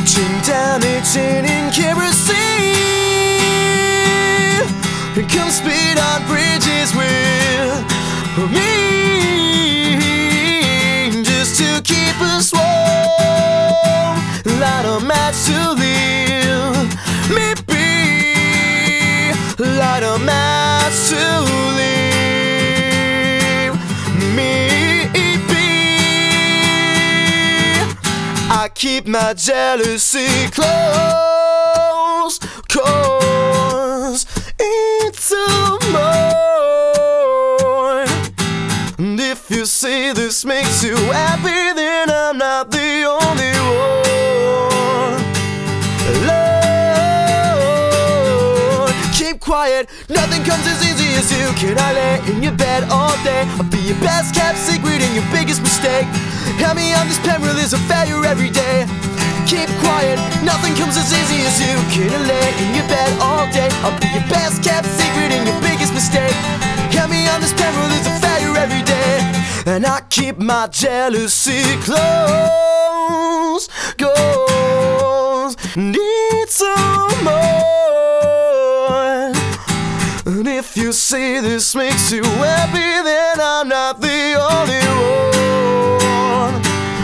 진단해지는 kerosene. Come speed on bridges with me, just to keep us warm. Light a match to live me be. Light a match to live me be. I keep my jealousy close, 'cause it's a more. And if you say this makes you happy, then I'm not the only one. Lord, keep quiet, nothing comes as easy as you. Can I lay in your bed all day? I'll be your best kept secret and your biggest mistake. Help me on this pen where there's a failure every day. Keep quiet, nothing comes as easy as you. Can I lay in your bed all day? I'll be your best kept secret and your biggest mistake. Help me on this pen where there's a failure every day. And I keep my jealousy close, 'cause need some more. And if you say this makes you happy, then I'm not the only one.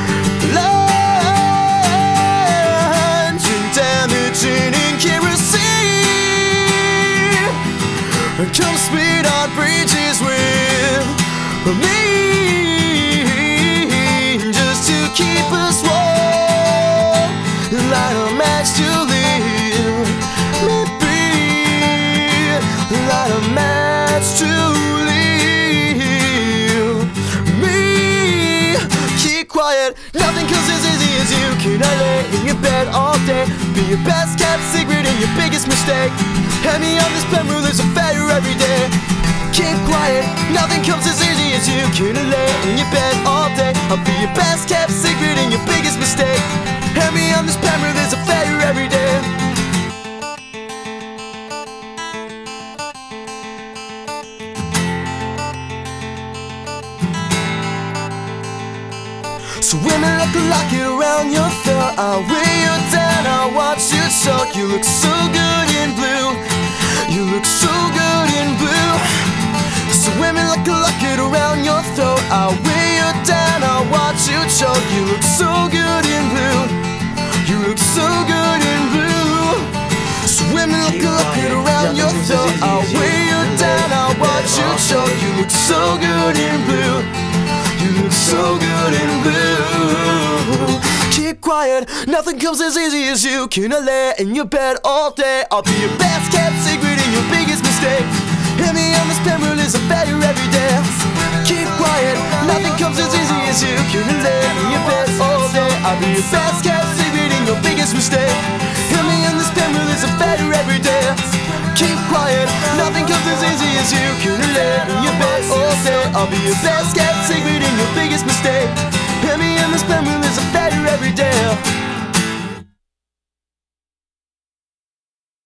Lines and damaging in kerosene. Come speed on bridges with me, just to keep us warm. Light a match to live me be. Light a match to live me. Keep quiet, nothing comes as easy as you. Can I lay in your bed all day? Be your best kept secret and your biggest mistake. Hand me on this pen rule, there's a failure every day. Keep quiet, nothing comes as easy as you. Can I lay in your bed all day? I'll be your best kept secret and your biggest mistake. Hand me on this pen rule, there's a failure every day. So women like a locket around your throat. I'll weigh you down, I'll watch you choke. You look so good in blue. You look so good in blue. So women like a locket around your throat. I'll weigh you down, I'll watch you choke. You look so good in blue. You look so good in blue. So women like a locket around your throat. I'll weigh you down, I'll watch you choke. You look so good in blue. You look so good in blue. Keep quiet, nothing comes as easy as you. Can I lay in your bed all day? I'll be your best kept secret and your biggest mistake. Hit me on this pen rule, is a failure every day. Keep quiet, nothing comes as easy as you. Can I lay in your bed all day? I'll be your best kept secret and your biggest mistake. Hit me on this pen rule, is a failure every day. Keep quiet, nothing comes as easy as you. Can I lay in your bed all day? I'll be your best kept secret and your biggest mistake. Hit me in this pen rule, is a failure every day.